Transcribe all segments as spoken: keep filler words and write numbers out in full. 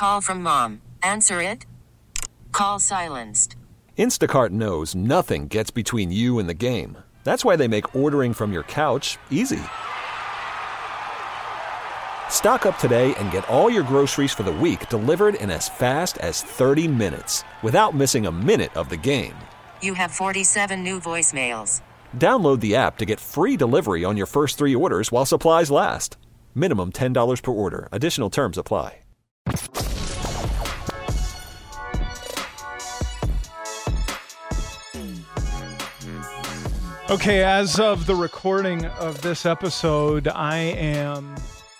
Call from mom. Answer it. Call silenced. Instacart knows nothing gets between you and the game. That's why they make ordering from your couch easy. Stock up today and get all your groceries for the week delivered in as fast as thirty minutes without missing a minute of the game. You have forty-seven new voicemails. Download the app to get free delivery on your first three orders while supplies last. Minimum ten dollars per order. Additional terms apply. Okay, as of the recording of this episode, I am,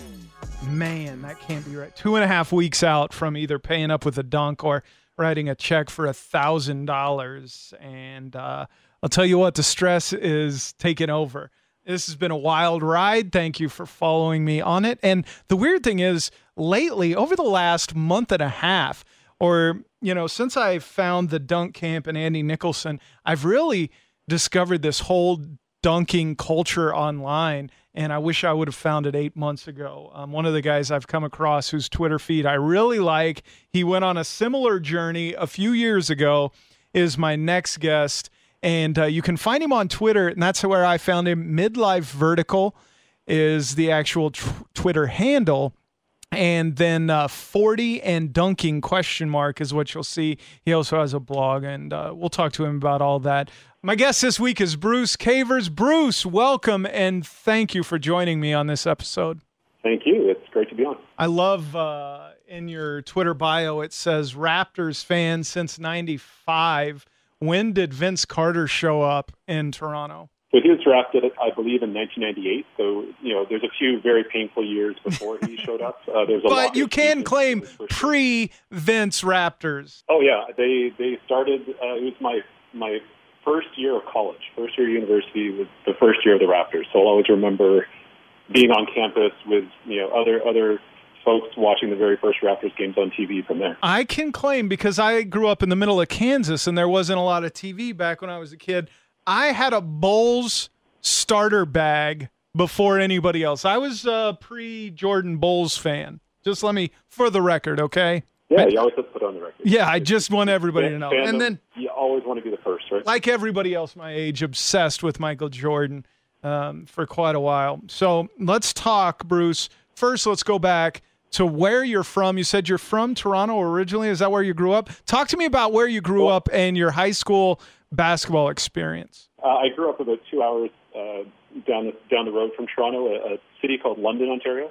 man, that can't be right. Two and a half weeks out from either paying up with a dunk or writing a check for a thousand dollars. And uh, I'll tell you what, the stress is taking over. This has been a wild ride. Thank you for following me on it. And the weird thing is, lately, over the last month and a half, or, you know, since I found the Dunk Camp and Andy Nicholson, I've really discovered this whole dunking culture online, and I wish I would have found it eight months ago. Um, one of the guys I've come across whose Twitter feed I really like, he went on a similar journey a few years ago, is my next guest, and uh, you can find him on Twitter, and that's where I found him. Midlife Vertical is the actual t- Twitter handle. And then uh, forty and dunking question mark is what you'll see. He also has a blog, and uh, we'll talk to him about all that. My guest this week is Bruce Cavers. Bruce, welcome, and thank you for joining me on this episode. Thank you. It's great to be on. I love uh, in your Twitter bio, it says Raptors fan since ninety-five. When did Vince Carter show up in Toronto? So he was drafted, I believe, in nineteen ninety-eight. So, you know, there's a few very painful years before he showed up. Uh, there's a but lot you can claim sure. pre-Vince Raptors. Oh, yeah. They they started, uh, it was my my first year of college. First year of university was the first year of the Raptors. So I'll always remember being on campus with, you know, other other folks watching the very first Raptors games on T V from there. I can claim, because I grew up in the middle of Kansas and there wasn't a lot of T V back when I was a kid, I had a Bulls starter bag before anybody else. I was a pre-Jordan Bulls fan. Just let me, for the record, okay? Yeah, you always have to put on the record. Yeah, I just want everybody to know. Fandom, and then you always want to be the first, right? Like everybody else my age, obsessed with Michael Jordan um, for quite a while. So let's talk, Bruce. First, let's go back to where you're from. You said you're from Toronto originally. Is that where you grew up? Talk to me about where you grew well, up and your high school basketball experience. Uh, I grew up about two hours uh, down the, down the road from Toronto, a, a city called London, Ontario,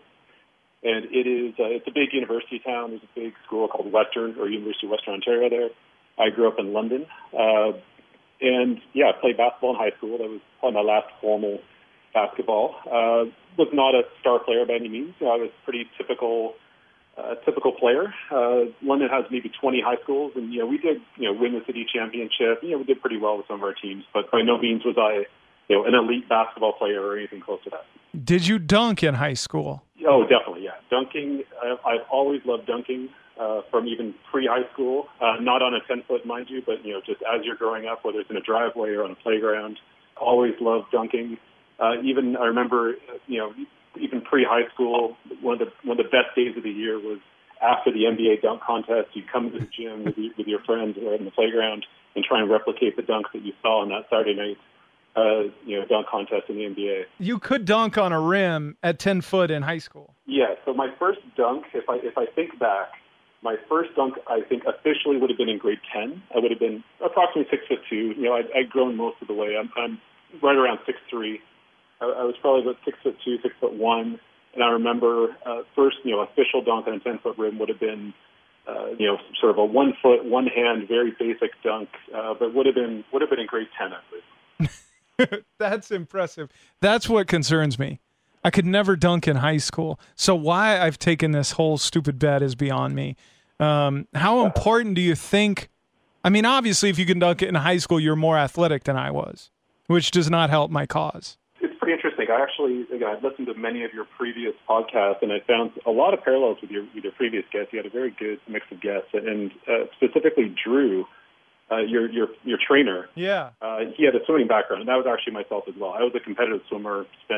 and it is uh, it's a big university town. There's a big school called Western or University of Western Ontario there. I grew up in London, uh, and yeah, I played basketball in high school. That was probably my last formal basketball. Uh, was not a star player by any means. You know, I was pretty typical. Uh, typical player. Uh, London has maybe twenty high schools, and you know we did you know win the city championship. You know we did pretty well with some of our teams, but by no means was I you know an elite basketball player or anything close to that. Did you dunk in high school? Oh, definitely, yeah. Dunking. I, I've always loved dunking uh, from even pre-high school. Uh, not on a ten foot, mind you, but you know just as you're growing up, whether it's in a driveway or on a playground, always loved dunking. Uh, even I remember, you know. Even pre-high school, one of the one of the best days of the year was after the N B A dunk contest. You'd come to the gym with, you, with your friends or in the playground and try and replicate the dunks that you saw on that Saturday night, uh, you know, dunk contest in the N B A. You could dunk on a rim at ten foot in high school. Yeah. So my first dunk, if I if I think back, my first dunk I think officially would have been in grade ten. I would have been approximately six foot two. You know, I'd, I'd grown most of the way. I'm, I'm right around six three. I was probably about six foot two, six foot one, and I remember uh, first, you know, official dunk on a ten foot rim would have been, uh, you know, sort of a one foot, one hand, very basic dunk, uh, but would have been would have been in grade ten, I believe. That's impressive. That's what concerns me. I could never dunk in high school, so why I've taken this whole stupid bet is beyond me. Um, how important do you think? I mean, obviously, if you can dunk it in high school, you're more athletic than I was, which does not help my cause. It's pretty interesting. I actually, again, I've listened to many of your previous podcasts, and I found a lot of parallels with your, with your previous guests. You had a very good mix of guests, and uh, specifically Drew, uh, your your your trainer. Yeah. Uh, he had a swimming background, and that was actually myself as well. I was a competitive swimmer, spent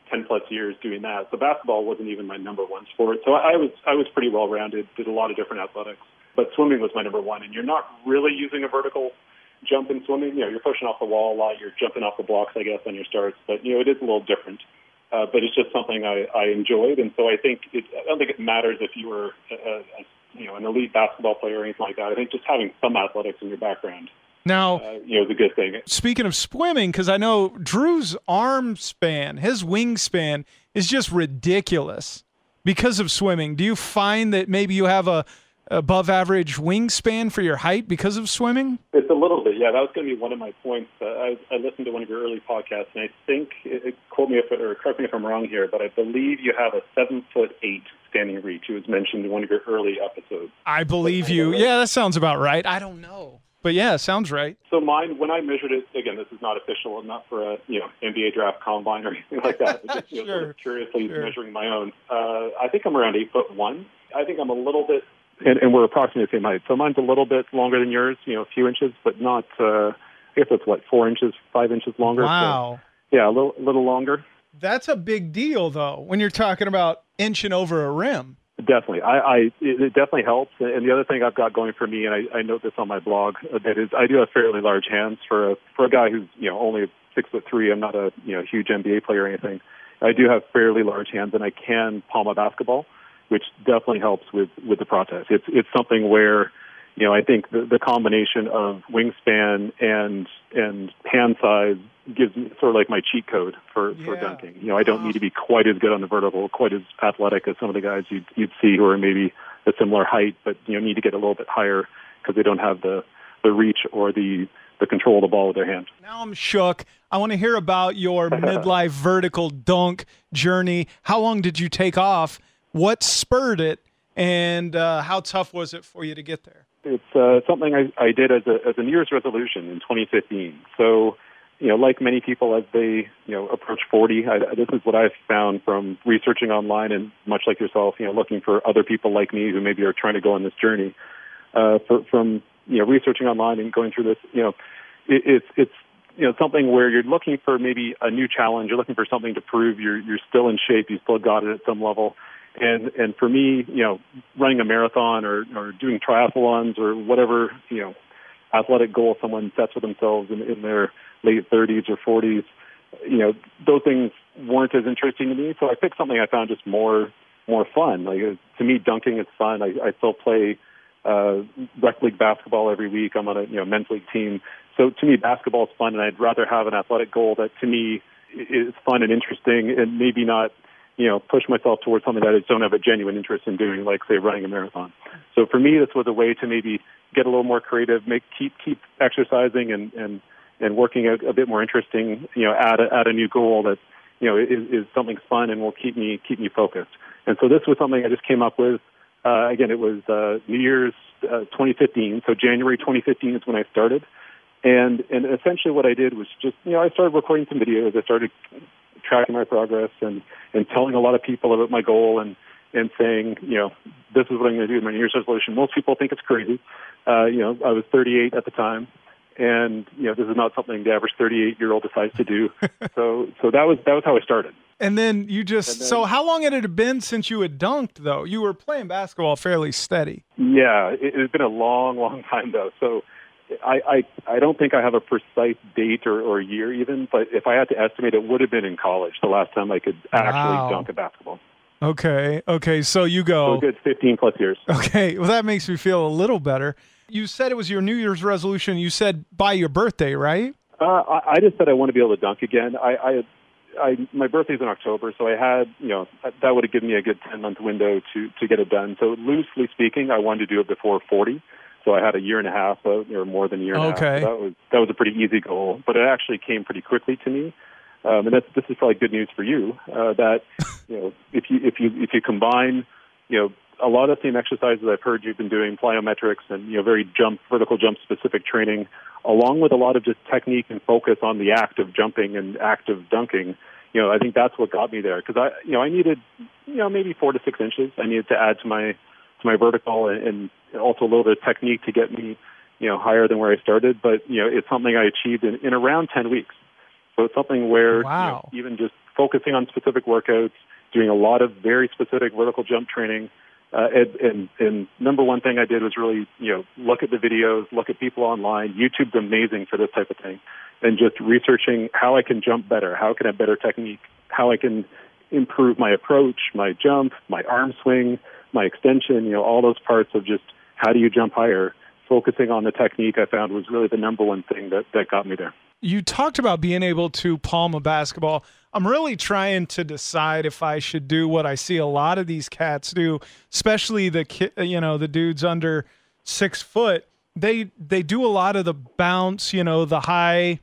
ten plus years doing that. So basketball wasn't even my number one sport. So I was I was pretty well rounded, did a lot of different athletics, but swimming was my number one. And you're not really using a vertical jump in swimming. You know, you're pushing off the wall a lot. You're jumping off the blocks, I guess, on your starts. But you know, it is a little different. Uh, but it's just something I, I enjoyed, and so I think it, I don't think it matters if you were a, a, you know an elite basketball player or anything like that. I think just having some athletics in your background, now, uh, you know, is a good thing. Speaking of swimming, because I know Drew's arm span, his wingspan is just ridiculous because of swimming. Do you find that maybe you have a above average wingspan for your height because of swimming? It's a little bit, yeah. That was going to be one of my points. Uh, I, I listened to one of your early podcasts, and I think, it, it, quote me if or correct me if I'm wrong here, but I believe you have a seven foot eight standing reach. It was mentioned in one of your early episodes. I believe you. Yeah, that sounds about right. I don't know, but yeah, sounds right. So mine, when I measured it, again, this is not official, not for a you know N B A draft combine or anything like that. But just, you know, sure. sort of curiously sure. measuring my own. Uh, I think I'm around eight foot one. I think I'm a little bit. And, and we're approximately the same height. So mine's a little bit longer than yours, you know, a few inches, but not, uh, I guess it's what, four inches, five inches longer. Wow. So, yeah, a little, a little longer. That's a big deal, though, when you're talking about inching over a rim. Definitely. I, I it, it definitely helps. And the other thing I've got going for me, and I, I note this on my blog a bit, is I do have fairly large hands for a, for a guy who's, you know, only six foot three. I'm not a, you know, huge N B A player or anything. I do have fairly large hands, and I can palm a basketball, which definitely helps with, with the process. It's it's something where, you know, I think the, the combination of wingspan and and hand size gives me sort of like my cheat code for, yeah. for dunking. You know, I don't need to be quite as good on the vertical, quite as athletic as some of the guys you'd, you'd see who are maybe a similar height, but, you know, need to get a little bit higher because they don't have the, the reach or the, the control of the ball with their hand. Now I'm shook. I want to hear about your midlife vertical dunk journey. How long did you take off? What spurred it, and uh, how tough was it for you to get there? It's uh, something I, I did as a as a New Year's resolution in twenty fifteen. So, you know, like many people as they, you know, approach forty, I, this is what I've found from researching online and much like yourself, you know, looking for other people like me who maybe are trying to go on this journey. Uh, for, from, you know, researching online and going through this, you know, it, it's, it's, you know, something where you're looking for maybe a new challenge. You're looking for something to prove you're, you're still in shape. You still got it at some level. And and for me, you know, running a marathon or, or doing triathlons or whatever, you know, athletic goal someone sets for themselves in, in their late thirties or forties, you know, those things weren't as interesting to me. So I picked something I found just more more fun. Like to me, dunking is fun. I, I still play uh, rec league basketball every week. I'm on a you know men's league team. So to me, basketball is fun, and I'd rather have an athletic goal that to me is fun and interesting, and maybe not, you know, push myself towards something that I don't have a genuine interest in doing, like, say, running a marathon. So for me, this was a way to maybe get a little more creative, make keep keep exercising and and, and working a, a bit more interesting, you know, add a, add a new goal that, you know, is, is something fun and will keep me keep me focused. And so this was something I just came up with. Uh, again, it was uh, New Year's uh, twenty fifteen, so January twenty fifteen is when I started. And and essentially what I did was just, you know, I started recording some videos. I started tracking my progress and, and telling a lot of people about my goal and, and saying, you know, this is what I'm going to do in my New Year's resolution. Most people think it's crazy. Uh, you know, I was thirty-eight at the time, and, you know, this is not something the average thirty-eight-year-old decides to do. so so that was that was how I started. And then you just, then, so how long had it been since you had dunked, though? You were playing basketball fairly steady. Yeah, it, it's been a long, long time, though. So I, I, I don't think I have a precise date or, or year even, but if I had to estimate, it would have been in college, the last time I could actually wow. dunk a basketball. Okay, okay, so you go. So a good fifteen plus years. Okay, well, that makes me feel a little better. You said it was your New Year's resolution. You said by your birthday, right? Uh, I, I just said I want to be able to dunk again. I, I, I my birthday's in October, so I had, you know, that would have given me a good ten-month window to, to get it done. So loosely speaking, I wanted to do it before forty. So I had a year and a half, uh, or more than a year and okay. a half. So that was that was a pretty easy goal, but it actually came pretty quickly to me. Um, and that's, this is probably good news for you. Uh, that you know, if you if you if you combine, you know, a lot of the same exercises I've heard you've been doing, plyometrics and you know, very jump, vertical jump specific training, along with a lot of just technique and focus on the act of jumping and act of dunking. You know, I think that's what got me there because I, you know, I needed, you know, maybe four to six inches. I needed to add to my to my vertical and, and also a little bit of technique to get me, you know, higher than where I started. But, you know, it's something I achieved in, in around ten weeks. So it's something where wow. you know, even just focusing on specific workouts, doing a lot of very specific vertical jump training. Uh, and, and, and number one thing I did was really, you know, look at the videos, look at people online. YouTube's amazing for this type of thing. And just researching how I can jump better, how can I have better technique, how I can improve my approach, my jump, my arm swing, my extension, you know, all those parts of just how do you jump higher. Focusing on the technique I found was really the number one thing that, that got me there. You talked about being able to palm a basketball. I'm really trying to decide if I should do what I see a lot of these cats do, especially the ki- you know the dudes under six foot. They they do a lot of the bounce, you know, the high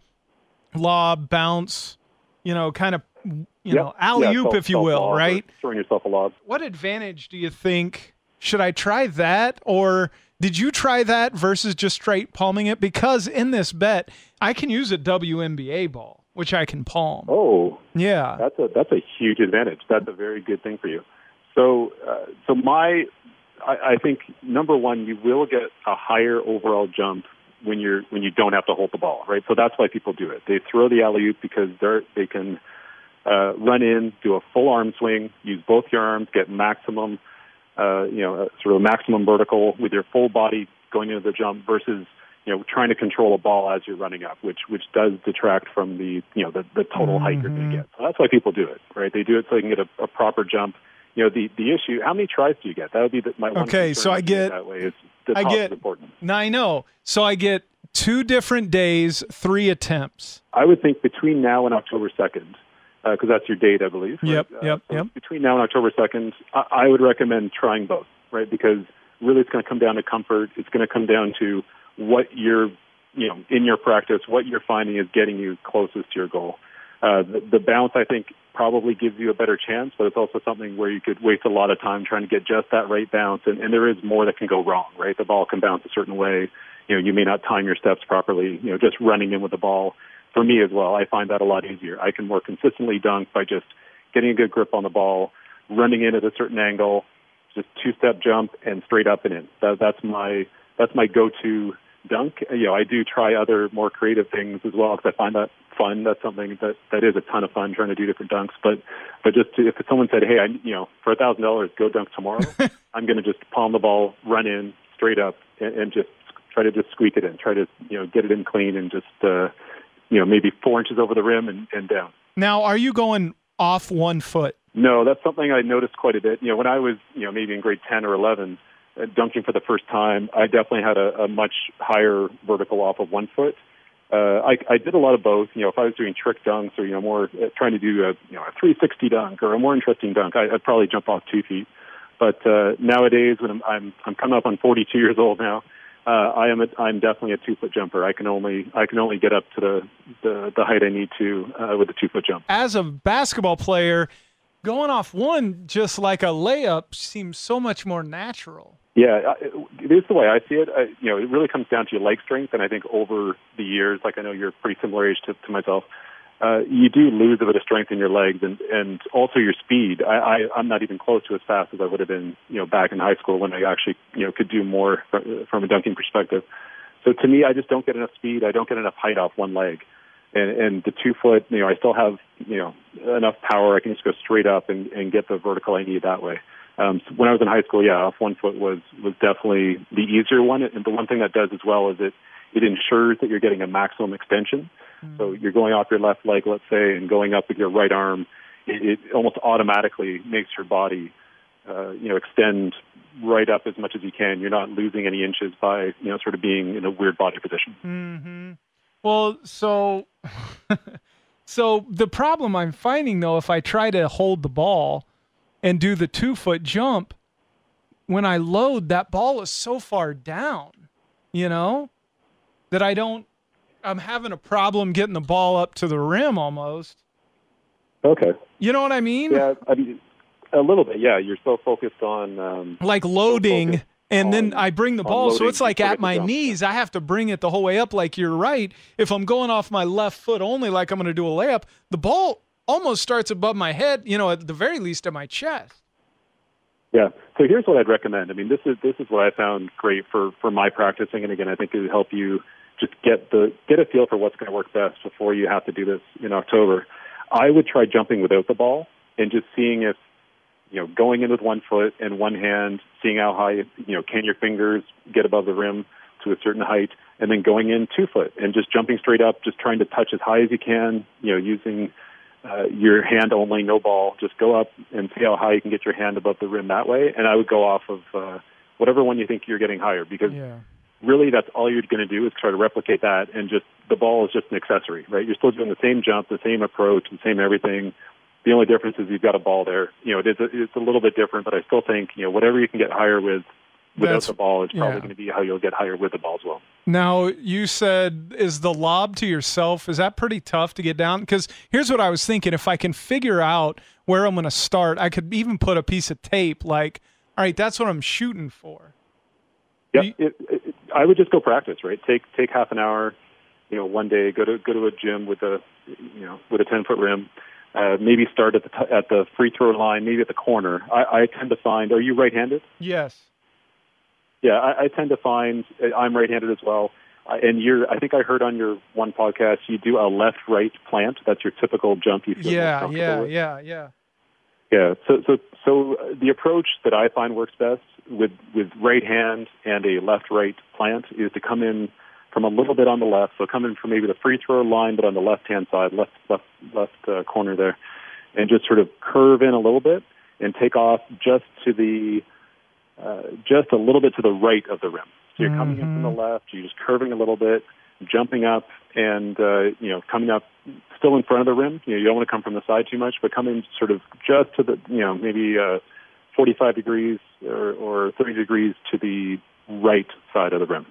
lob bounce, you know, kind of you yep. know alley oop, yeah, if you will, right? Throwing yourself a lob. What advantage do you think? Should I try that, or did you try that versus just straight palming it? Because in this bet, I can use a W N B A ball, which I can palm. Oh, yeah, that's a that's a huge advantage. That's a very good thing for you. So, uh, so my, I, I think number one, you will get a higher overall jump when you're when you don't have to hold the ball, right? So that's why people do it. They throw the alley oop because they're they can uh, run in, do a full arm swing, use both your arms, get maximum. Uh, you know, sort of a maximum vertical with your full body going into the jump versus, you know, trying to control a ball as you're running up, which which does detract from the, you know, the, the total mm-hmm. height you're going to get. So that's why people do it, right? They do it so they can get a, a proper jump. You know, the, the issue, how many tries do you get? That would be the, my one okay, so I get, that way. It's, the I get, important. Now I know. So I get two different days, three attempts. I would think between now and October second, because uh, that's your date, I believe. Right? Yep, yep, uh, so yep. Between now and October second, I, I would recommend trying both, right? Because really it's going to come down to comfort. It's going to come down to what you're, you know, in your practice, what you're finding is getting you closest to your goal. Uh, the, the bounce, I think, probably gives you a better chance, but it's also something where you could waste a lot of time trying to get just that right bounce, and, and there is more that can go wrong, right? The ball can bounce a certain way. You know, you may not time your steps properly, you know, just running in with the ball. For me as well, I find that a lot easier. I can more consistently dunk by just getting a good grip on the ball, running in at a certain angle, just two-step jump and straight up and in. That, that's my that's my go-to dunk. You know, I do try other more creative things as well because I find that fun. That's something that that is a ton of fun trying to do different dunks. But but just to, if someone said, hey, I you know, for a thousand dollars, go dunk tomorrow, I'm going to just palm the ball, run in straight up, and, and just try to just squeak it in. Try to you know get it in clean and just. Uh, you know, maybe four inches over the rim and, and down. Now, are you going off one foot? No, that's something I noticed quite a bit. You know, when I was, you know, maybe in grade ten or eleven, uh, dunking for the first time, I definitely had a, a much higher vertical off of one foot. Uh, I, I did a lot of both. You know, if I was doing trick dunks or, you know, more uh, trying to do a, you know, a three sixty dunk or a more interesting dunk, I, I'd probably jump off two feet. But uh, nowadays, when I'm, I'm I'm coming up on forty-two years old now, Uh, I am a, I'm definitely a two foot jumper. I can only I can only get up to the the, the height I need to uh, with a two foot jump. As a basketball player, going off one just like a layup seems so much more natural. Yeah, it is the way I see it. I, you know, it really comes down to your leg strength, and I think over the years, like I know you're pretty similar age to, to myself. Uh, you do lose a bit of strength in your legs and, and also your speed. I, I, I'm not even close to as fast as I would have been, you know, back in high school when I actually, you know, could do more from a dunking perspective. So to me, I just don't get enough speed. I don't get enough height off one leg. And, and the two foot, you know, I still have, you know, enough power. I can just go straight up and, and get the vertical I need that way. Um, so when I was in high school, yeah, off one foot was, was definitely the easier one. And the one thing that does as well is it, it ensures that you're getting a maximum extension. So you're going off your left leg, let's say, and going up with your right arm. It, it almost automatically makes your body, uh, you know, extend right up as much as you can. You're not losing any inches by, you know, sort of being in a weird body position. Mm-hmm. Well, so, so the problem I'm finding though, if I try to hold the ball and do the two foot jump, when I load, that ball is so far down, you know, that I don't. I'm having a problem getting the ball up to the rim almost. Okay. You know what I mean? Yeah, I mean, a little bit, yeah. You're so focused on... Um, like loading, so and on, then I bring the ball, loading, so it's like at my knees. I have to bring it the whole way up like you're right. If I'm going off my left foot only like I'm going to do a layup, the ball almost starts above my head, you know, at the very least at my chest. Yeah. So here's what I'd recommend. I mean, this is this is what I found great for, for my practicing, and again, I think it would help you just get the get a feel for what's going to work best before you have to do this in October. I would try jumping without the ball and just seeing if, you know, going in with one foot and one hand, seeing how high, you know, can your fingers get above the rim to a certain height, and then going in two foot and just jumping straight up, just trying to touch as high as you can, you know, using uh, your hand only, no ball. Just go up and see how high you can get your hand above the rim that way. And I would go off of uh, whatever one you think you're getting higher, because Yeah. really that's all you're going to do is try to replicate that, and just the ball is just an accessory, right? You're still doing the same jump, the same approach, the same everything. The only difference is you've got a ball there. You know, it is a, it's a little bit different, but I still think, you know, whatever you can get higher with without That's- the ball is probably yeah. going to be how you'll get higher with the ball as well. Now, you said, is the lob to yourself, is that pretty tough to get down? Because here's what I was thinking. If I can figure out where I'm going to start, I could even put a piece of tape like, all right, that's what I'm shooting for. Yeah, You- it, it, I would just go practice, right? Take take half an hour, you know, one day. Go to go to a gym with a, you know, with a ten foot rim. Uh, maybe start at the t- at the free throw line, maybe at the corner. I, I tend to find. Are you right-handed? Yes. Yeah, I, I tend to find. I'm right-handed as well. Uh, and you're. I think I heard on your one podcast you do a left-right plant. That's your typical jump. You feel most Yeah, comfortable yeah, with. yeah, yeah. Yeah. So so so the approach that I find works best with with right hand and a left right plant is to come in from a little bit on the left. So come in from maybe the free throw line, but on the left hand side, left left left uh, corner there, and just sort of curve in a little bit and take off just to the uh, just a little bit to the right of the rim. So you're coming in from the left, you're just curving a little bit, jumping up, and uh, you know, coming up still in front of the rim. You know, you don't want to come from the side too much, but come in sort of just to the, you know, maybe uh, forty-five degrees or, or thirty degrees to the right side of the rim.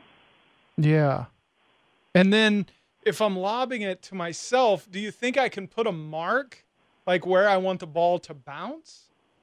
Yeah. And then if I'm lobbing it to myself, do you think I can put a mark like where I want the ball to bounce?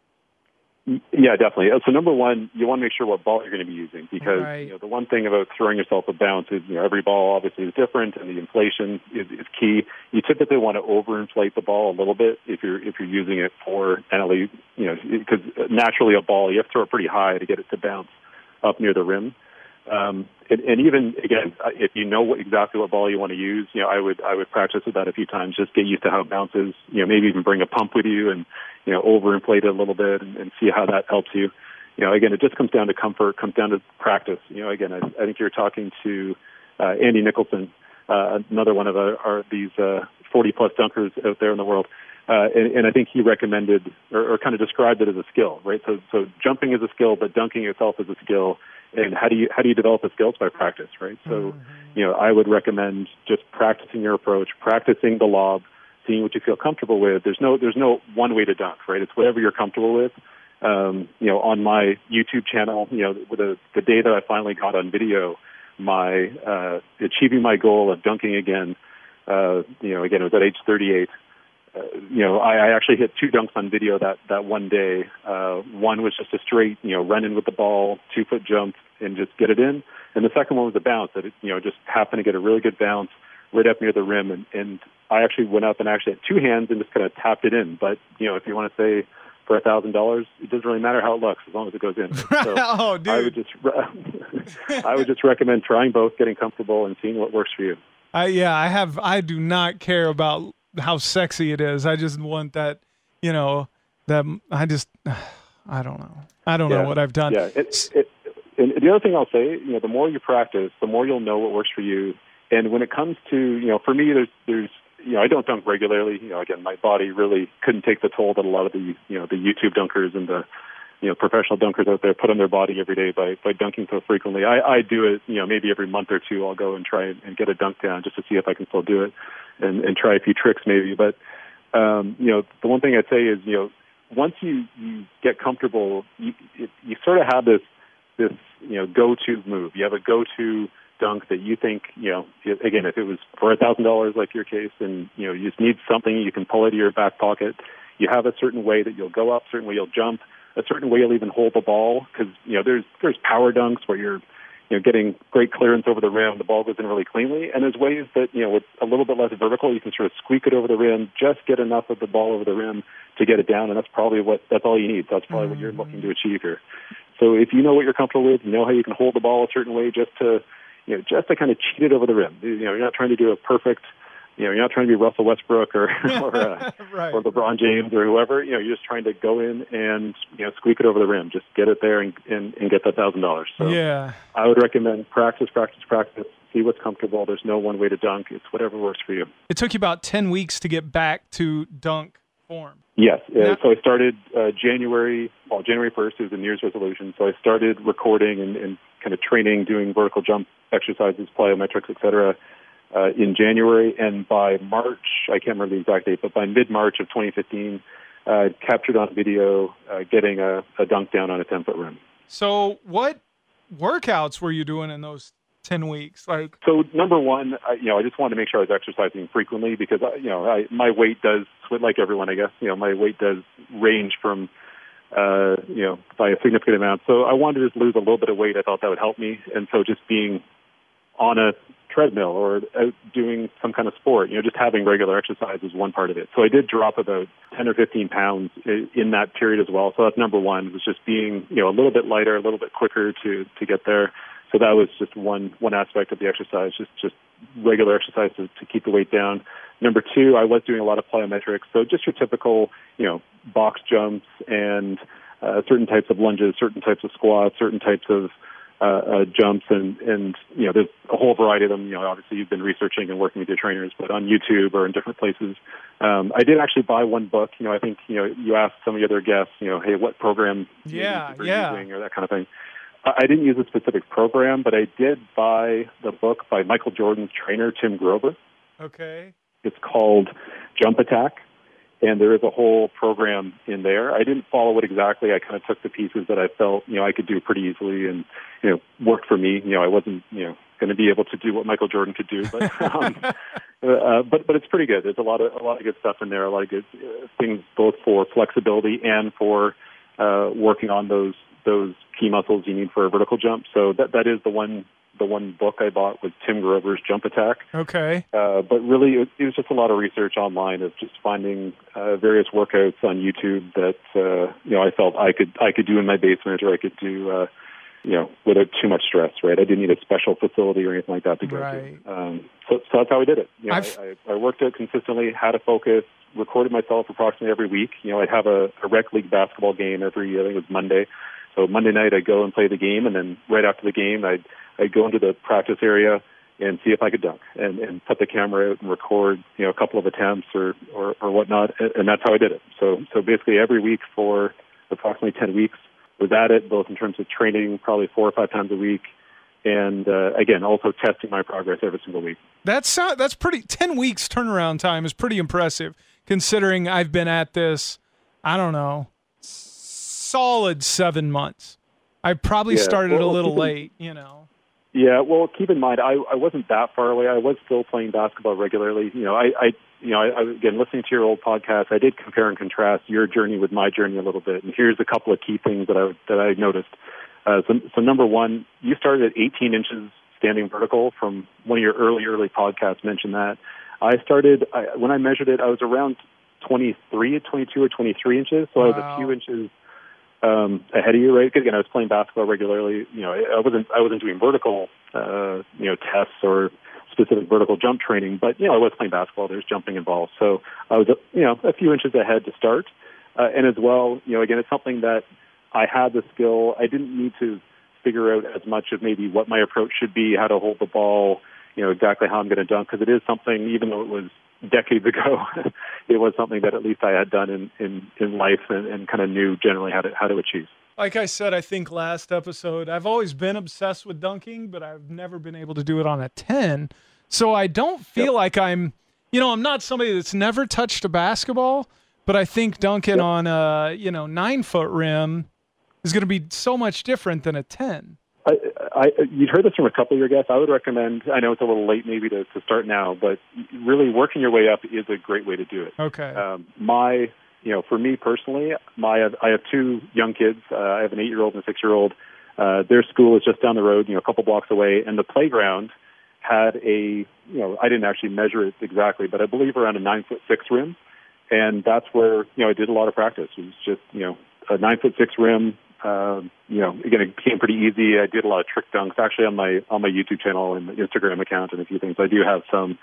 Yeah, definitely. So number one, you want to make sure what ball you're going to be using, because Right. you know, the one thing about throwing yourself a bounce is, you know, every ball obviously is different, and the inflation is, is key. You typically want to overinflate the ball a little bit if you're if you're using it for N L E, you know, because naturally a ball you have to throw it pretty high to get it to bounce up near the rim. Um, and, and even again, if you know what, exactly what ball you want to use, you know, I would I would practice with that a few times. Just get used to how it bounces. You know, maybe even bring a pump with you and, you know, overinflate it a little bit and, and see how that helps you. You know, again, it just comes down to comfort, comes down to practice. You know, again, I, I think you're talking to uh, Andy Nicholson, uh, another one of our, our these uh, forty plus dunkers out there in the world. Uh, and, and I think he recommended or, or kind of described it as a skill, right? So, so jumping is a skill, but dunking itself is a skill. And how do you how do you develop the skills? By practice, right? So, mm-hmm. you know, I would recommend just practicing your approach, practicing the lob, seeing what you feel comfortable with. There's no there's no one way to dunk, right? It's whatever you're comfortable with. Um, you know, on my YouTube channel, you know, with the the day that I finally got on video, my uh, achieving my goal of dunking again. Uh, you know, again, it was at age thirty-eight. Uh, you know, I, I actually hit two dunks on video that, that one day. Uh, one was just a straight, you know, run in with the ball, two foot jump and just get it in. And the second one was a bounce that, it, you know, just happened to get a really good bounce right up near the rim. And, and I actually went up and actually had two hands and just kind of tapped it in. But, you know, if you want to say for a thousand dollars, it doesn't really matter how it looks as long as it goes in. So oh, dude. I would just, I would just recommend trying both, getting comfortable and seeing what works for you. I, yeah, I have, I do not care about how sexy it is. I just want that, you know, that I just, I don't know. I don't yeah. know what I've done. Yeah. It, it, and the other thing I'll say, you know, the more you practice, the more you'll know what works for you. And when it comes to, you know, for me, there's, there's, you know, I don't dunk regularly. You know, again, my body really couldn't take the toll that a lot of the, you know, the YouTube dunkers and the, you know, professional dunkers out there put on their body every day by, by dunking so frequently. I, I do it, you know, maybe every month or two I'll go and try and get a dunk down just to see if I can still do it and, and try a few tricks maybe. But, um, you know, the one thing I'd say is, you know, once you, you get comfortable, you, it, you sort of have this, this, you know, go-to move. You have a go-to dunk that you think, you know, again, if it was for a thousand dollars like your case and, you know, you just need something you can pull out of your back pocket, you have a certain way that you'll go up, certain way you'll jump, a certain way you'll even hold the ball, because, you know, there's there's power dunks where you're, you know, getting great clearance over the rim, the ball goes in really cleanly, and there's ways that, you know, with a little bit less vertical, you can sort of squeak it over the rim, just get enough of the ball over the rim to get it down, and that's probably what, that's all you need. That's probably mm-hmm. what you're looking to achieve here. So if you know what you're comfortable with, you know how you can hold the ball a certain way just to, you know, just to kind of cheat it over the rim. You know, you're not trying to do a perfect you know, you're not trying to be Russell Westbrook or or, uh, right. or LeBron James or whoever. You know, you're just trying to go in and, you know, squeak it over the rim. Just get it there and and, and get that thousand dollars. So yeah. I would recommend practice, practice, practice. See what's comfortable. There's no one way to dunk. It's whatever works for you. It took you about ten weeks to get back to dunk form. Yes. Now, uh, so I started uh, January, well, January first is the New Year's resolution. So I started recording and, and kind of training, doing vertical jump exercises, plyometrics, et cetera, uh, in January. And by March, I can't remember the exact date, but by mid-March of twenty fifteen, I uh, captured on video uh, getting a, a dunk down on a ten-foot rim. So what workouts were you doing in those ten weeks? Like, so number one, I, you know, I just wanted to make sure I was exercising frequently because, you know, I, my weight does, like everyone, I guess, you know, my weight does range from, uh, you know, by a significant amount. So I wanted to just lose a little bit of weight. I thought that would help me. And so just being on a treadmill or out doing some kind of sport, you know, just having regular exercise is one part of it. So I did drop about ten or fifteen pounds in that period as well. So that's number one, was just being, you know, a little bit lighter, a little bit quicker to, to get there. So that was just one one aspect of the exercise, just just regular exercise to, to keep the weight down. Number two, I was doing a lot of plyometrics, so just your typical, you know, box jumps and uh, certain types of lunges, certain types of squats, certain types of uh, uh, jumps, and, and, you know, there's a whole variety of them. You know, obviously you've been researching and working with your trainers, but on YouTube or in different places. Um, I did actually buy one book. You know, I think, you know, you asked some of the other guests, you know, hey, what program yeah, you yeah. using or that kind of thing. I didn't use a specific program, but I did buy the book by Michael Jordan's trainer, Tim Grover. Okay. It's called Jump Attack, and there is a whole program in there. I didn't follow it exactly. I kind of took the pieces that I felt, you know, I could do pretty easily and, you know, worked for me. You know, I wasn't, you know, going to be able to do what Michael Jordan could do, but um, uh, but but it's pretty good. There's a lot of a lot of good stuff in there. A lot of good uh, things, both for flexibility and for uh, working on those those key muscles you need for a vertical jump. So that that is the one the one book I bought was Tim Grover's Jump Attack. Okay. Uh, but really, it, it was just a lot of research online of just finding uh, various workouts on YouTube that uh, you know I felt I could I could do in my basement or I could do uh, you know without too much stress. Right, I didn't need a special facility or anything like that to go right. to. Um, so, so that's how I did it. You know, I, I, I worked out consistently, had a focus, recorded myself approximately every week. You know, I'd have a, a rec league basketball game every I think it was Monday. So Monday night I'd go and play the game, and then right after the game I'd I'd go into the practice area and see if I could dunk, and, and put the camera out and record, you know, a couple of attempts or, or, or whatnot, and, and that's how I did it. So so basically every week for approximately ten weeks was at it, both in terms of training, probably four or five times a week, and uh, again also testing my progress every single week. That's uh, that's pretty. Ten weeks turnaround time is pretty impressive, considering I've been at this, I don't know, solid seven months. I probably yeah, started well, a little in, late, you know. Yeah, well, keep in mind, I, I wasn't that far away. I was still playing basketball regularly. You know, I, I you know, I, I, again, listening to your old podcast, I did compare and contrast your journey with my journey a little bit. And here's a couple of key things that I that I noticed. Uh, so, so number one, you started at eighteen inches standing vertical. From one of your early, early podcasts mentioned that. I started, I, when I measured it, I was around twenty-three, twenty-two or twenty-three inches. So wow. I was a few inches Um, ahead of you, right? Because again, I was playing basketball regularly. You know, I wasn't I wasn't doing vertical, uh, you know, tests or specific vertical jump training, but you know, I was playing basketball. There's jumping involved, so I was, you know, a few inches ahead to start. Uh, and as well, you know, again, it's something that I had the skill. I didn't need to figure out as much of maybe what my approach should be, how to hold the ball, you know, exactly how I'm going to dunk, because it is something, even though it was decades ago, it was something that at least I had done in, in, in life and, and kind of knew generally how to how to achieve. Like I said, I think last episode, I've always been obsessed with dunking, but I've never been able to do it on a ten. So I don't feel yep. like I'm, you know, I'm not somebody that's never touched a basketball, but I think dunking yep. on a, you know, nine foot rim is going to be so much different than a ten. I, I, you'd heard this from a couple of your guests. I would recommend, I know it's a little late maybe to, to start now, but really working your way up is a great way to do it. Okay. Um, my, you know, for me personally, my I have two young kids. Uh, I have an eight-year-old and a six-year-old. Uh, their school is just down the road, you know, a couple blocks away, and the playground had a, you know, I didn't actually measure it exactly, but I believe around a nine-foot-six rim, and that's where, you know, I did a lot of practice. It was just, you know, a nine-foot-six rim. Uh, you know, again, it became pretty easy. I did a lot of trick dunks actually on my on my YouTube channel and Instagram account and a few things. I do have some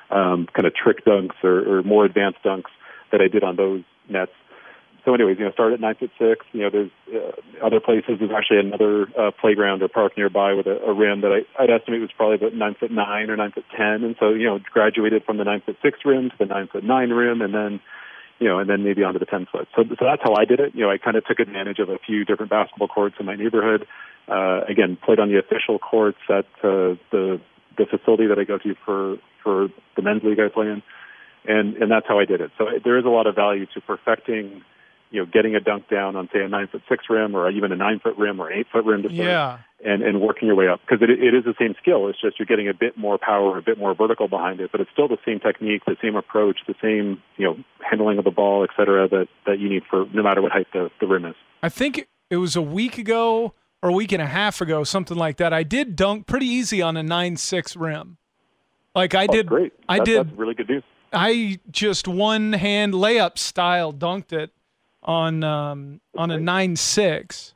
um, kind of trick dunks or, or more advanced dunks that I did on those nets. So anyways, you know, started at nine foot six. You know, there's uh, other places. There's actually another uh, playground or park nearby with a, a rim that I, I'd estimate was probably about nine foot nine or nine foot ten. And so, you know, graduated from the nine foot six rim to the nine foot nine rim, and then, you know, and then maybe onto the ten foot. So, so that's how I did it. You know, I kind of took advantage of a few different basketball courts in my neighborhood. Uh, again, played on the official courts at uh, the the facility that I go to for for the men's league I play in, and and that's how I did it. So there is a lot of value to perfecting, you know, getting a dunk down on, say, a nine foot six rim or even a nine foot rim or an eight foot rim to start, yeah. and, and working your way up. Because it, it is the same skill. It's just you're getting a bit more power, a bit more vertical behind it, but it's still the same technique, the same approach, the same, you know, handling of the ball, et cetera, that, that you need for no matter what height the, the rim is. I think it was a week ago or a week and a half ago, something like that. I did dunk pretty easy on a nine six rim. Like I oh, did. Great. I that's, did. That's really good news. I just one hand layup style dunked it on um, on a nine six.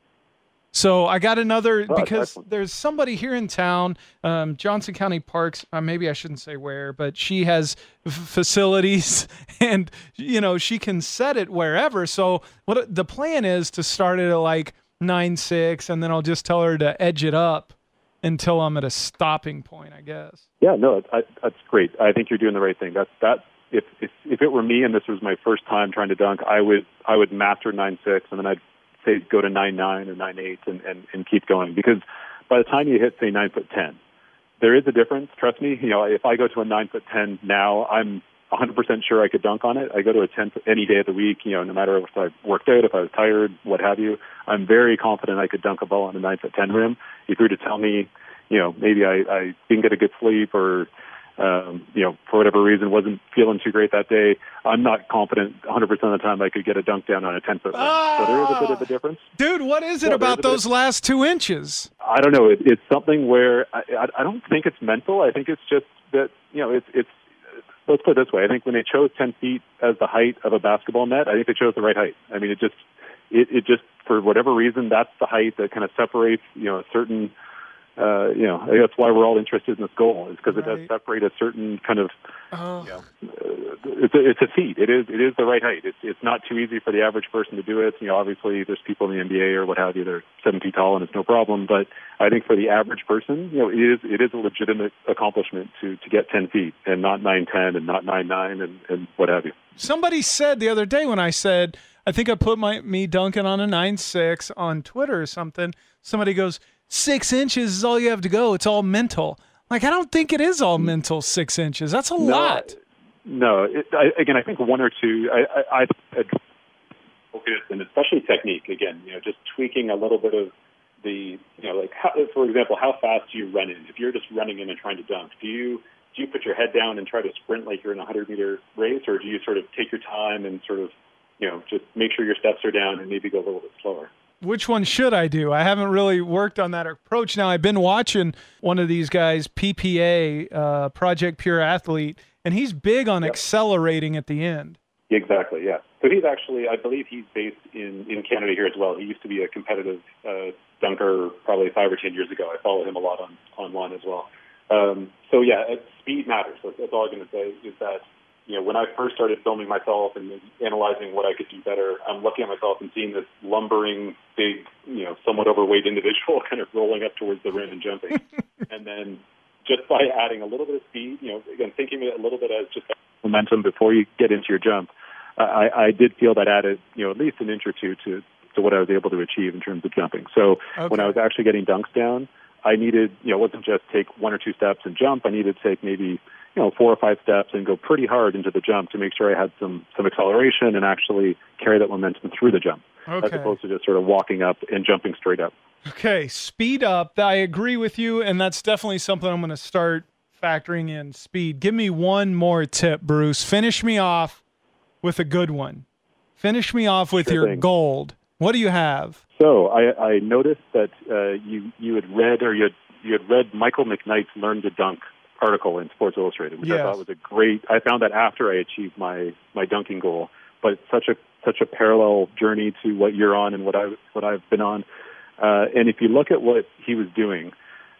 So I got another oh, because there's somebody here in town, um, Johnson County Parks. Uh, maybe I shouldn't say where, but she has f- facilities, and you know she can set it wherever. So what the plan is to start it at like nine six, and then I'll just tell her to edge it up until I'm at a stopping point, I guess. Yeah, no, I, that's great. I think you're doing the right thing. That's that. If, if if it were me and this was my first time trying to dunk, I would I would master nine six, and then I'd say go to nine nine or nine eight and, and, and keep going. Because by the time you hit, say, nine foot ten, there is a difference. Trust me. You know, if I go to a nine foot ten now, I'm one hundred percent sure I could dunk on it. I go to a ten any day of the week. You know, no matter if I worked out, if I was tired, what have you. I'm very confident I could dunk a ball on a nine foot ten rim. If you were to tell me, you know, maybe I, I didn't get a good sleep or Um, you know, for whatever reason, wasn't feeling too great that day, I'm not confident one hundred percent of the time I could get a dunk down on a ten-foot rim. Ah, so there is a bit of a difference. Dude, what is it yeah, about those bit, last two inches? I don't know. It, it's something where I, I, I don't think it's mental. I think it's just that, you know, it's, it's, let's put it this way. I think when they chose ten feet as the height of a basketball net, I think they chose the right height. I mean, it just, it, it just, for whatever reason, that's the height that kind of separates, you know, a certain, Uh, you know, that's why we're all interested in this goal, is because right. it does separate a certain kind of, oh. you know, uh, it's, a, it's a feat. It is it is the right height. It's it's not too easy for the average person to do it. You know, obviously there's people in the N B A or what have you, they're seven feet tall and it's no problem. But I think for the average person, you know, it is it is a legitimate accomplishment to, to get ten feet and not nine ten and not nine nine and, and what have you. Somebody said the other day when I said, I think I put my me dunking on a nine six on Twitter or something, somebody goes, Six inches is all you have to go. It's all mental. Like, I don't think it is all mental, six inches. That's a no, lot. No. It, I, again, I think one or two, I, I, I focus, and especially technique, again, you know, just tweaking a little bit of the, you know, like, how, for example, how fast do you run in? If you're just running in and trying to dunk, do you do you put your head down and try to sprint like you're in a hundred-meter race, or do you sort of take your time and sort of, you know, just make sure your steps are down and maybe go a little bit slower? Which one should I do? I haven't really worked on that approach. Now, I've been watching one of these guys, P P A, uh, Project Pure Athlete, and he's big on yep. accelerating at the end. Exactly, yeah. So he's actually, I believe he's based in, in Canada here as well. He used to be a competitive uh, dunker probably five or ten years ago. I follow him a lot on online as well. Um, so, yeah, speed matters. That's, that's all I'm going to say is that, you know, when I first started filming myself and analyzing what I could do better, I'm looking at myself and seeing this lumbering, big, you know, somewhat overweight individual kind of rolling up towards the rim and jumping. And then just by adding a little bit of speed, you know, again, thinking of it a little bit as just momentum before you get into your jump, uh, I, I did feel that added, you know, at least an inch or two to, to what I was able to achieve in terms of jumping. So okay. when I was actually getting dunks down, I needed, you know, it wasn't just take one or two steps and jump. I needed to take maybe, you know, four or five steps and go pretty hard into the jump to make sure I had some, some acceleration and actually carry that momentum through the jump, okay. as opposed to just sort of walking up and jumping straight up. Okay, speed up. I agree with you, and that's definitely something I'm going to start factoring in, speed. Give me one more tip, Bruce. Finish me off with a good one. Finish me off with sure your thing. gold. What do you have? So I, I noticed that uh, you you had read or you had, you had read Michael McKnight's Learn to Dunk article in Sports Illustrated, which yes. I thought was a great. I found that after I achieved my, my dunking goal, but such a such a parallel journey to what you're on and what I what I've been on. Uh, and if you look at what he was doing,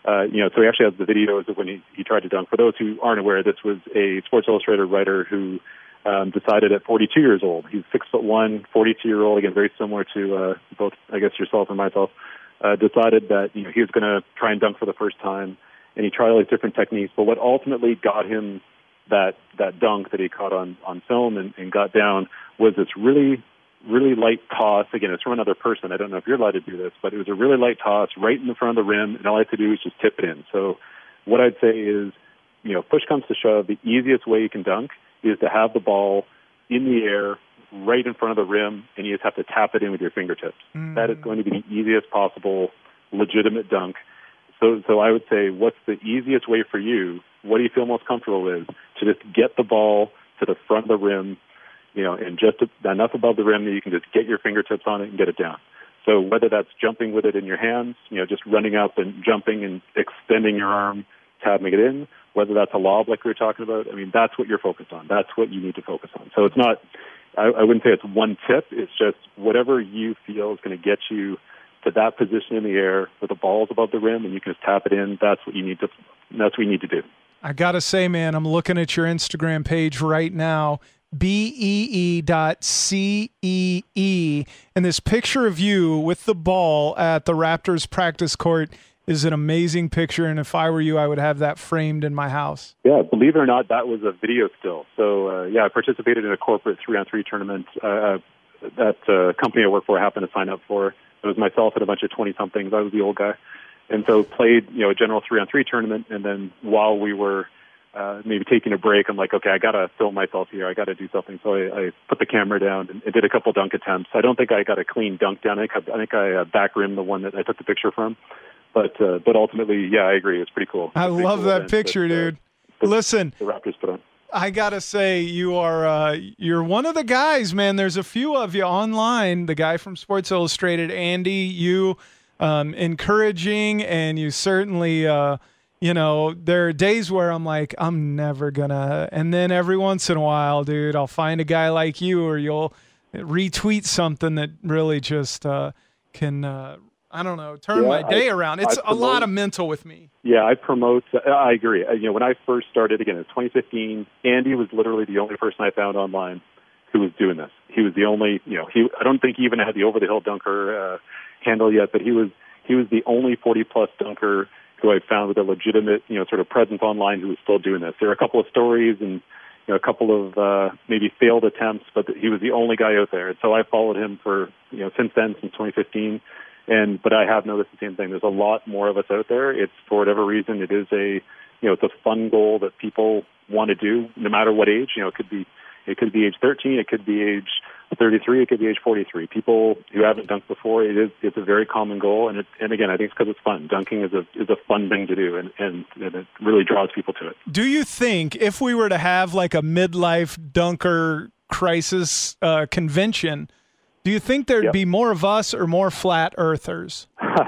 Uh, you know, so he actually has the videos of when he, he tried to dunk. For those who aren't aware, this was a Sports Illustrated writer who um, decided at forty-two years old, he's six foot one, forty-two-year-old, again, very similar to uh, both, I guess, yourself and myself, uh, decided that, you know, he was going to try and dunk for the first time, and he tried all these different techniques. But what ultimately got him that that dunk that he caught on, on film and, and got down was this really really light toss. Again, it's from another person. I don't know if you're allowed to do this, but it was a really light toss right in the front of the rim, and all I had to do was just tip it in. So what I'd say is, you know, push comes to shove, the easiest way you can dunk is to have the ball in the air right in front of the rim, and you just have to tap it in with your fingertips. Mm. That is going to be the easiest possible legitimate dunk. So, so I would say, what's the easiest way for you? What do you feel most comfortable with? To just get the ball to the front of the rim, you know, and just enough above the rim that you can just get your fingertips on it and get it down. So whether that's jumping with it in your hands, you know, just running up and jumping and extending your arm, tapping it in, whether that's a lob like we were talking about, I mean, that's what you're focused on. That's what you need to focus on. So it's not, I, I wouldn't say it's one tip. It's just whatever you feel is going to get you to that position in the air where the ball's above the rim and you can just tap it in. That's what you need to, that's what you need to do. I got to say, man, I'm looking at your Instagram page right now. B E E dot C E E, and this picture of you with the ball at the Raptors practice court is an amazing picture, and if I were you, I would have that framed in my house. Yeah, believe it or not, that was a video still. So, uh, yeah, I participated in a corporate three-on-three tournament uh, that uh, company I work for happened to sign up for. It was myself and a bunch of twenty-somethings. I was the old guy. And so played, you know, a general three-on-three tournament, and then while we were Uh, maybe taking a break, I'm like, okay, I got to film myself here. I got to do something. So I, I put the camera down and, and did a couple dunk attempts. I don't think I got a clean dunk down. I think I, I, think I uh, back rimmed the one that I took the picture from. But uh, but ultimately, yeah, I agree. It's pretty cool. It's I pretty love cool that picture, that, uh, dude. the, Listen, the Raptors put on. I gotta say, you are uh, you're one of the guys, man. There's a few of you online. The guy from Sports Illustrated, Andy, you um, encouraging, and you certainly. Uh, You know, there are days where I'm like, I'm never gonna, and then every once in a while, dude, I'll find a guy like you, or you'll retweet something that really just uh, can, uh, I don't know, turn yeah, my day I, around. It's promote, a lot of mental with me. Yeah, I promote. Uh, I agree. Uh, you know, when I first started, again, in twenty fifteen, Andy was literally the only person I found online who was doing this. He was the only, you know, he. I don't think he even had the over the hill dunker uh, handle yet, but he was he was the only forty plus dunker who I found with a legitimate, you know, sort of presence online who was still doing this. There are a couple of stories and, you know, a couple of uh, maybe failed attempts, but he was the only guy out there. And so I followed him for, you know, since then, since twenty fifteen. And, but I have noticed the same thing. There's a lot more of us out there. It's, for whatever reason, it is a, you know, it's a fun goal that people want to do no matter what age. You know, it could be, it could be age thirteen, it could be age thirty-three, it could be age forty-three. People who haven't dunked before, it is, it's a very common goal. And it, and again, I think it's because it's fun. Dunking is a, is a fun thing to do, and, and, and it really draws people to it. Do you think if we were to have like a midlife dunker crisis uh, convention, do you think there'd yep. be more of us or more flat earthers?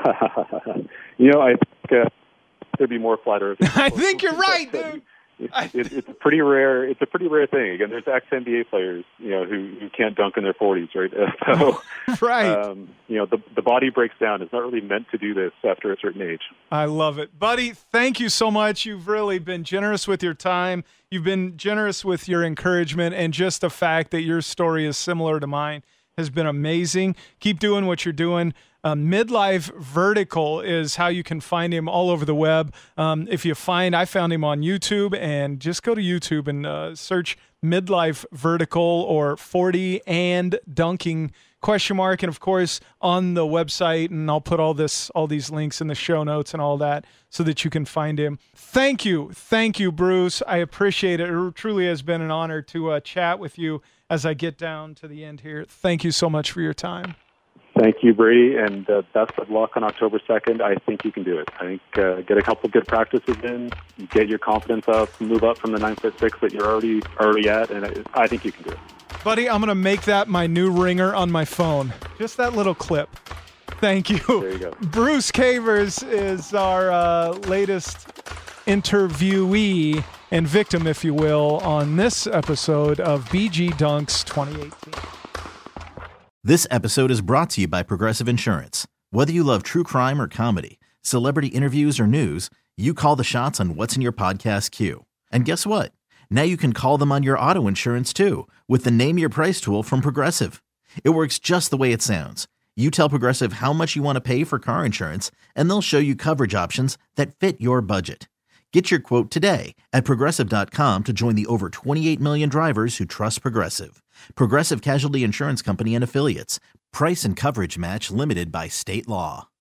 You know, I think uh, there'd be more flat earthers. I think you're right, dude. It's, it, it's a pretty rare. It's a pretty rare thing. Again, there's ex-N B A players, you know, who, who can't dunk in their forties, right? So, right. Um, you know, the the body breaks down. It's not really meant to do this after a certain age. I love it, buddy. Thank you so much. You've really been generous with your time. You've been generous with your encouragement, and just the fact that your story is similar to mine has been amazing. Keep doing what you're doing. Um, Midlife Vertical is how you can find him all over the web. Um, if you find, I found him on YouTube, and just go to YouTube and uh, search Midlife Vertical or forty and dunking question mark. And of course on the website, and I'll put all this, all these links in the show notes and all that so that you can find him. Thank you. Thank you, Bruce. I appreciate it. It truly has been an honor to uh, chat with you as I get down to the end here. Thank you so much for your time. Thank you, Brady, and uh, best of luck on October second. I think you can do it. I think uh, get a couple good practices in, get your confidence up, move up from the nine foot six that you're already already at, and I, I think you can do it. Buddy, I'm going to make that my new ringer on my phone. Just that little clip. Thank you. There you go. Bruce Cavers is our uh, latest interviewee and victim, if you will, on this episode of B G Dunks twenty eighteen. This episode is brought to you by Progressive Insurance. Whether you love true crime or comedy, Celebrity interviews or news, you call the shots on what's in your podcast queue. And guess what? Now you can call them on your auto insurance too with the Name Your Price tool from Progressive. It works just the way it sounds. You tell Progressive how much you want to pay for car insurance, and they'll show you coverage options that fit your budget. Get your quote today at Progressive dot com to join the over twenty-eight million drivers who trust Progressive. Progressive Casualty Insurance Company and Affiliates. Price and coverage match limited by state law.